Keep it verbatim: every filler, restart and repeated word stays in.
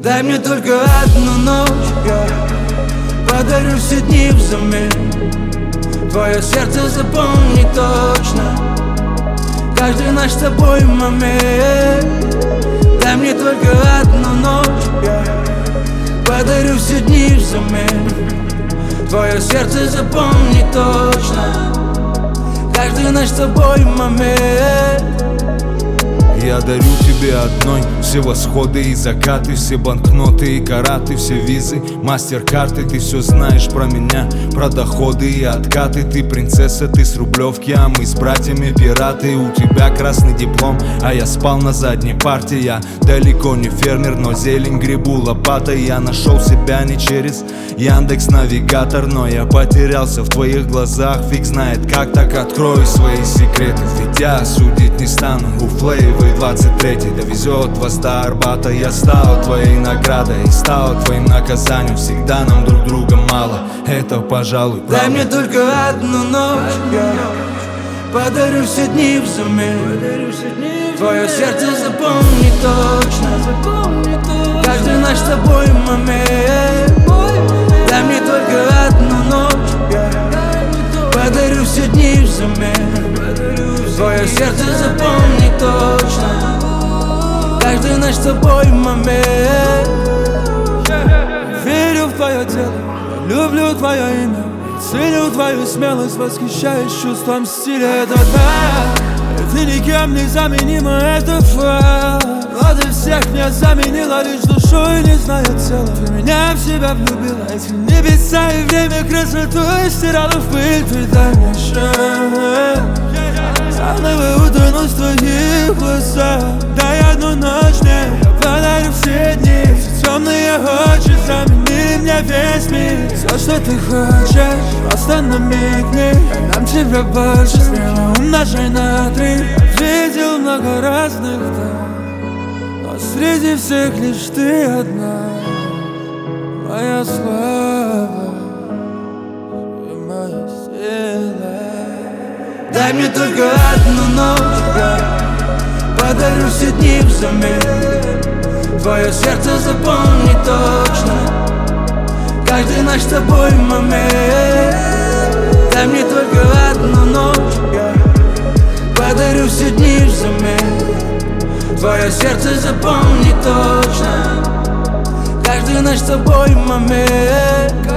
Дай мне только одну ночь, я подарю все дни взамен. Твое сердце запомни точно каждый наш с тобой момент. Дай мне только одну ночь, я подарю все дни взамен. Твое сердце запомни точно каждый наш с тобой момент. Я дарю тебе одной все восходы и закаты, все банкноты и караты, все визы, мастер-карты. Ты все знаешь про меня, про доходы и откаты. Ты принцесса, ты с Рублевки, а мы с братьями пираты. У тебя красный диплом, а я спал на задней парте. Я далеко не фермер, но зелень гребу лопатой. Я нашел себя не через Яндекс.Навигатор, но я потерялся в твоих глазах. Фиг знает как, так открою свои секреты. Ведь я судить не стану, у Флейвы двадцать третий довезет вас до Арбата. Я стал твоей наградой и стал твоим наказанием. Всегда нам друг друга мало, это, пожалуй, правда. Дай мне только одну ночь, я подарю все дни взамен. Твое сердце запомни точно каждый наш с тобой момент. Дай мне только одну ночь, я подарю все дни взамен. Твое сердце запомни точно каждый наш с тобой момент. Верю в твое дело, люблю твое имя, ценю твою смелость, восхищаюсь чувством стиля. Это да, ты никем не заменима, это факт. Но ты всех меня заменила лишь душой, не знаю тела. Ты меня в себя влюбила, эти небеса и время красотой стирала в пыль. Ты дай мне шанс заново утону в твоих глазах. Дай одну ночь мне, я подарю все дни. Все темные очи замени мне весь мир. Все, что ты хочешь, просто намекни. Нам тебя больше, смело умножай на три. Я видел много разных там, но среди всех лишь ты одна. Моя слава и моя сила. Дай мне только одну ночь, я подарю все дни взамен. Твое сердце запомни точно каждый наш с тобой момент. Дай мне только одну ночь, я подарю все дни взамен. Твое сердце запомни точно каждый наш с тобой момент.